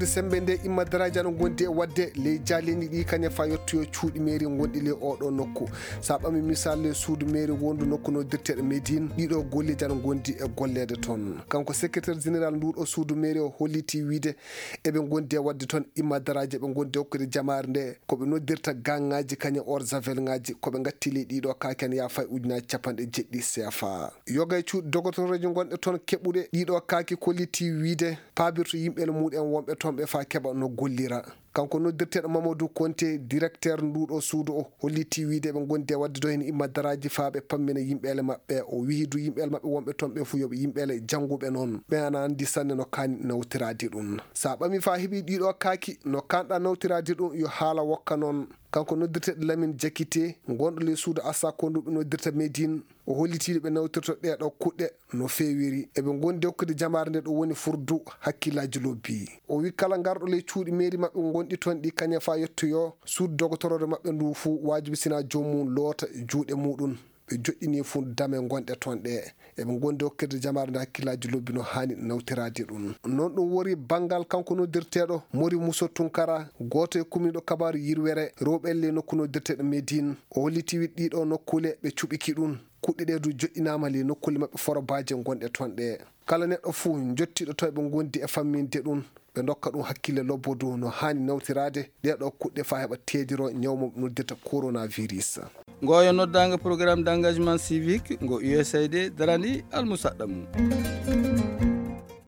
suudu sembe nde imma daraja no gondi e wadde ley jaaleni ɗi kaña fa yettoyo cuuɗi mairie gonɗi le oɗo nokku sa ɓami misal le suudu mairie wondu nokku no dirteɗo Médine ɗiɗo golleji ana gondi e gollede toon kanko secrétaire général nduɗo suudu mairie o holliti wiide eɓe gondi e wadde toon imma daraja ɓe gondi hokkude jamare nde koɓe noddirta gangaji kaña orzavel ngaji koɓe gatti ley ɗiɗo kaken ya fay ujunaji 90 CFA yoga e cuuɗi dogotoroji gonɗe toon keɓuɗe ɗiɗo kaki kolliti wiide pabirto yimɓe muɗen wonɓe toon ɓe fa keɓa no gollira kanko noddirteɗo Mamadou Konté directeur nduɗo suudu o holliti wiide ɓe gondi e wadde do hen imma daraji faaɓe pammina yimɓele mabɓe o wiidu yimɓele mabɓe wonɓe toon ɓe fu yoɓe yimɓele jangguɓe noon ɓe ana andi sanne no kani nawtiradi ɗum sa ɓami fa heeɓi ɗiɗo kaaki no kanɗa nawtiradi ɗum yo haala wokka noon kanko noddirteɗo Lamine Diakité gonɗo le suudu Assa Konduɓe noddirta Médine o hollitiɗo ɓe nawtirto ɗeɗo kuɗɗe no fewiri eɓe gondi hokkude jamare nde ɗo woni furdu hakkillaji lobbi o wi kala garɗo le cuuɗi mairie mabɓe gonɗi toon ɗi kaña fa yettoyo suudu dogotorode mabɓe ndu fu wajibi sina jomum loota juuɗe muɗum ɓe joƴƴini fu dame gonɗe toon ɗe eɓe gondi hokkirde jamare nde hakkillaji lobbi no hani nawtiradi ɗum noon ɗum wori banggal kanko noddirteɗo Mori Mousso Tunkara goto e kumniɗo kabaru Yirwere rewɓelle nokku noddirteɗo Médine o holliti wi ɗiɗo nokkule ɓe cuɓiki ɗum kuɗɗe ɗe du joƴƴinama le nokkule mabɓe forobaje gonɗe toon ɗe kala neɗɗo fuu jottiɗo to ɓe gondi e famminde ɗum ɓe dokka ɗum hakkille lobbodu no hani nawtirade ɗeɗo kuɗɗe fa heɓa teediro ñawmo noddirta coronavirus ngoyo noddanga programme d' engagement civique ngo USAID darani almusaɗɗa mum